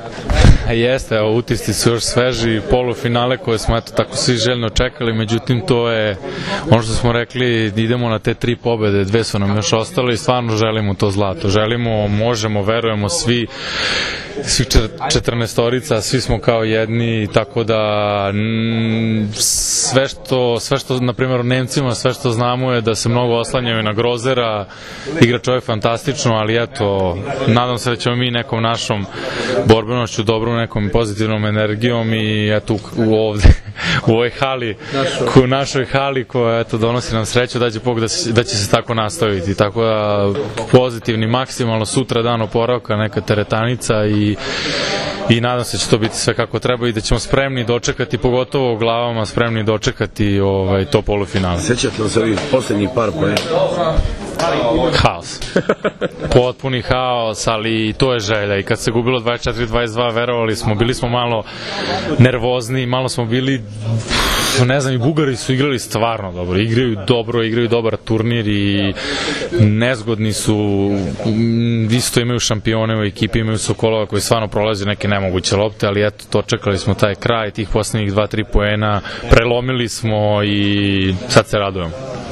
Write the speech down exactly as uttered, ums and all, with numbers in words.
Jeste, evo, utisci su još sveži, polufinale koje smo eto tako svi željno čekali, međutim to je ono što smo rekli, idemo na te tri pobede, dve su nam još ostale i stvarno želimo to zlato, želimo, možemo, verujemo svi, svi četrnaestorica, svi smo kao jedni, tako da m, sve što, sve što, na primjer o Nemcima, sve što znamo je da se mnogo oslanjaju na Grozera, igra čovjek fantastično, ali eto, nadam se da ćemo mi nekom našom borbenošću, dobrom nekom pozitivnom energijom i eto u ovde, u ovoj hali, u našoj hali koja eto donosi nam sreću da će, da, će, da će se tako nastaviti, tako da pozitivni maksimalno, sutra dan oporavka, neka teretanica i i nadam se da će to biti sve kako treba i da ćemo spremni dočekati, pogotovo u glavama spremni dočekati ovaj, to polufinale. Sećate li se ovih posljednjih par poena? Haos. Potpuni haos, ali to je želja i kad se gubilo dvadeset četiri dvadeset dva verovali smo, bili smo malo nervozni, malo smo bili, ne znam, i Bugari su igrali stvarno dobro, igraju dobro, igraju dobar turnir i nezgodni su, isto imaju šampione u ekipi, imaju Sokolova koji stvarno prolazi neke nemoguće lopte, ali eto, to čekali smo taj kraj, tih posljednjih dva tri poena, prelomili smo i sad se radujemo.